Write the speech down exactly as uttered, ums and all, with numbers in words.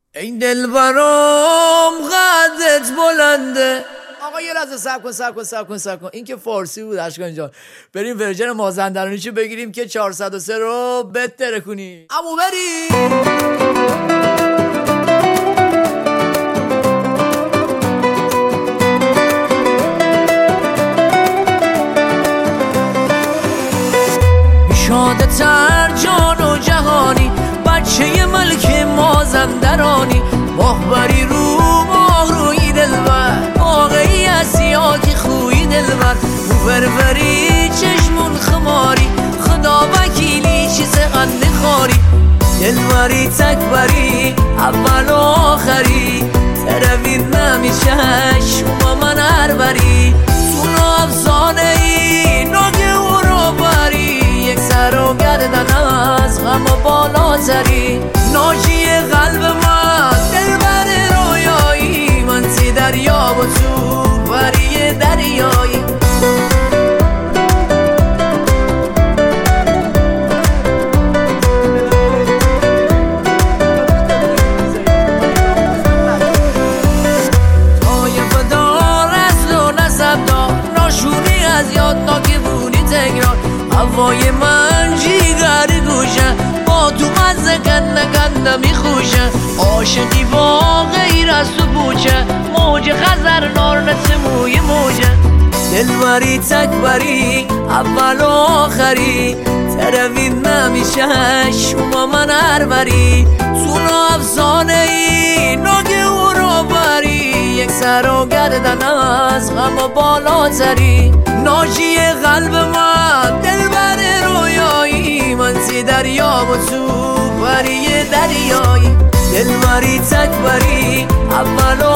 این دل برام قدت بلنده. آقا یه لحظه صبر کن صبر کن صبر کن صبر کن این که فارسی بود اشکان جان. بریم ورژن مازندرانیشو بگیریم که چهارصد و سه رو بهتره کنی. عمو بریم. شاده تر جان و جهانی، بچه ملک مازندرانی، ماهبری رو ماه روی دلبر، واقعی اسیاتی خوی دلبر، بربری چشمون خماری، خدا وکیلی چیز قند خاری، دلبری تکبری اول و آخری، تروید نمیشه شما من هر بری، تو افسانه ای ناگه و رو بری، یک سر و گردن از غم و بالاتری، ناجی قلب من دلبر رویایی، من تی دریا و تو بری دریایی. طایفه دار از و نسب دار، ناشونی از یاد ناکبونی تکرار، هوای من جیگر گوشه، با تو مزه کنده کنده میخوشه، عاشقی با غیر از تو بوچه، موج خزر نار نسموی موجه، دلبری تکبری اول و آخری، تروید نمیشه شما من هر بری، تو افسانه ای ناگه و رو بری، یک سر و گردن از غم و بالاتری، ناجی قلب من دلبر رویایی، من تی دریا و تو بری دریایی، دلبری تکبری اول و